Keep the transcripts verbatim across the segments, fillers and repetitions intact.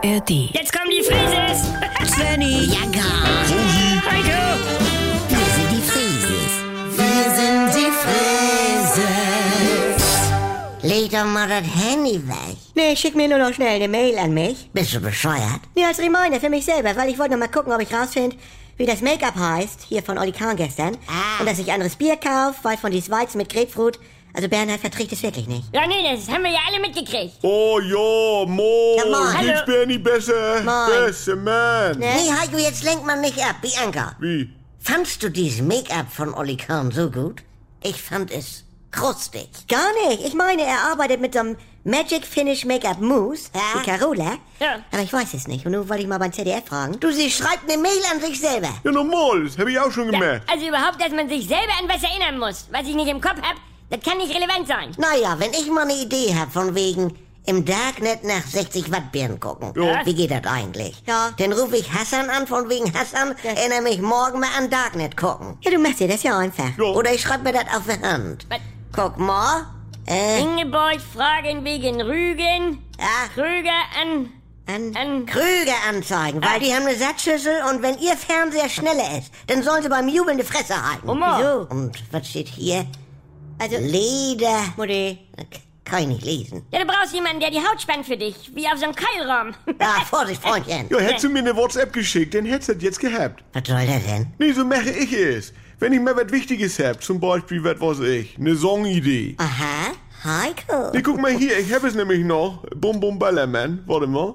R D. Jetzt kommen die Frieses! Svenny! Ja, gar. Heiko! Wir sind die Frieses. Wir sind die Frieses. Leg doch mal das Handy weg. Nee, schick mir nur noch schnell eine Mail an mich. Bist du bescheuert? Nee, als Reminder für mich selber, weil ich wollte noch mal gucken, ob ich rausfinde, wie das Make-up heißt, hier von Olli Kahn gestern. Ah. Und dass ich anderes Bier kaufe, weil von dies Weizen mit Grapefruit. Also Bernhard verträgt es wirklich nicht. Ja, nee, das haben wir ja alle mitgekriegt. Oh ja, moin. Ja, moin. Geht's Hallo. Bernie besser? Moin. Beste Mann. Ne? Nee, Heiko, jetzt lenk mal nicht ab. Bianca, Wie? fandst du dieses Make-up von Olli Kahn so gut? Ich fand es krustig. Gar nicht. Ich meine, er arbeitet mit so einem Magic Finish Make-up Mousse, Ja. wie Carola. Ja. Aber ich weiß es nicht. Und nun wollte ich mal beim Z D F fragen. Du, sie schreibt eine Mail an sich selber. Ja, normal, das hab ich auch schon Ja, gemerkt. also überhaupt, dass man sich selber an was erinnern muss, was ich nicht im Kopf hab, das kann nicht relevant sein. Naja, wenn ich mal eine Idee hab von wegen im Darknet nach sechzig Wattbirnen gucken. Ja. Wie geht das eigentlich? Ja. Dann rufe ich Hassan an, von wegen Hassan, Ja. erinnere mich morgen mal an Darknet gucken. Ja, du machst dir das ja einfach. Ja. Oder ich schreibe mir das auf die Hand. Was? Guck mal. Äh, Ingeborg fragen wegen Rügen, ja, Krüger an, An an... Krüger anzeigen, weil die haben eine Satzschüssel und wenn ihr Fernseher schneller ist, dann sollen sie beim Jubeln die Fresse halten. Oma. Wieso? Und was steht hier? Also, Leder. Mutti. Kann ich nicht lesen. Ja, du brauchst jemanden, der die Haut spannt für dich, wie auf so einem Keilraum. Ah, Vorsicht, Freundchen. Ja, hättest du mir eine WhatsApp geschickt, dann hättest du das jetzt gehabt. Was soll das denn? Nee, so mache ich es. Wenn ich mal was Wichtiges hab, zum Beispiel, was weiß ich, eine Songidee. Aha, Heiko. Nee, guck mal hier, ich hab es nämlich noch. Bum Bum Ballermann, warte mal.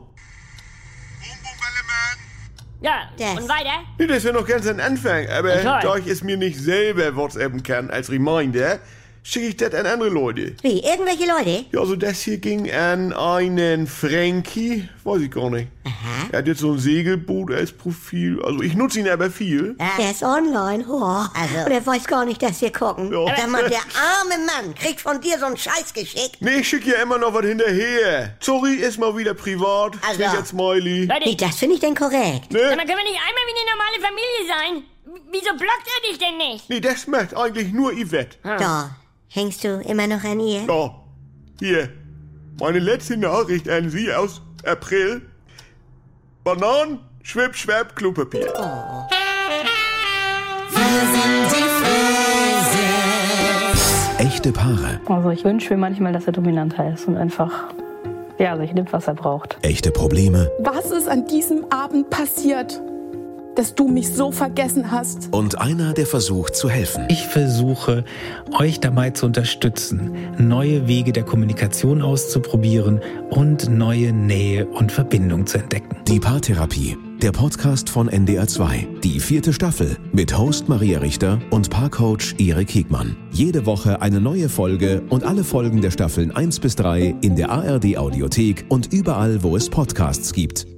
Ja, Das. und weiter? Nee, das ist ja noch ganz ein Anfang, aber Ja, toll. da ich es mir nicht selber WhatsAppen kann als Reminder, schicke ich das an andere Leute. Wie, irgendwelche Leute? Ja, also das hier ging an einen Frankie, weiß ich gar nicht. Aha. Er hat jetzt so ein Segelboot als Profil, also ich nutze ihn aber viel. Der ist online. Oh. Also- Und er weiß gar nicht, dass wir gucken. Ja. Sag mal, der arme Mann kriegt von dir so einen Scheiß geschickt. Nee, ich schicke ja immer noch was hinterher. Sorry, ist mal wieder privat. Also- Zwinker Smiley. Nee, Leute, das finde ich denn korrekt. Ne? sag mal, können wir nicht einmal wie eine normale Familie sein? W- Wieso blockt er dich denn nicht? Nee, das macht eigentlich nur Yvette. Da, hängst du immer noch an ihr? Ja, hier. Meine letzte Nachricht an Sie aus April. Bananen, Schwipp, Schwapp, Klopapier. Echte Paare. Also ich wünsche mir manchmal, dass er dominanter ist und einfach, ja, sich nimmt, was er braucht. Echte Probleme Was ist an diesem Abend passiert, dass du mich so vergessen hast? und einer, der versucht zu helfen. Ich versuche, euch dabei zu unterstützen, neue Wege der Kommunikation auszuprobieren und neue Nähe und Verbindung zu entdecken. Die Paartherapie. Der Podcast von N D R zwei. Die vierte Staffel mit Host Maria Richter und Paarcoach Erik Hegmann. Jede Woche eine neue Folge und alle Folgen der Staffeln eins bis drei in der A R D Audiothek und überall, wo es Podcasts gibt.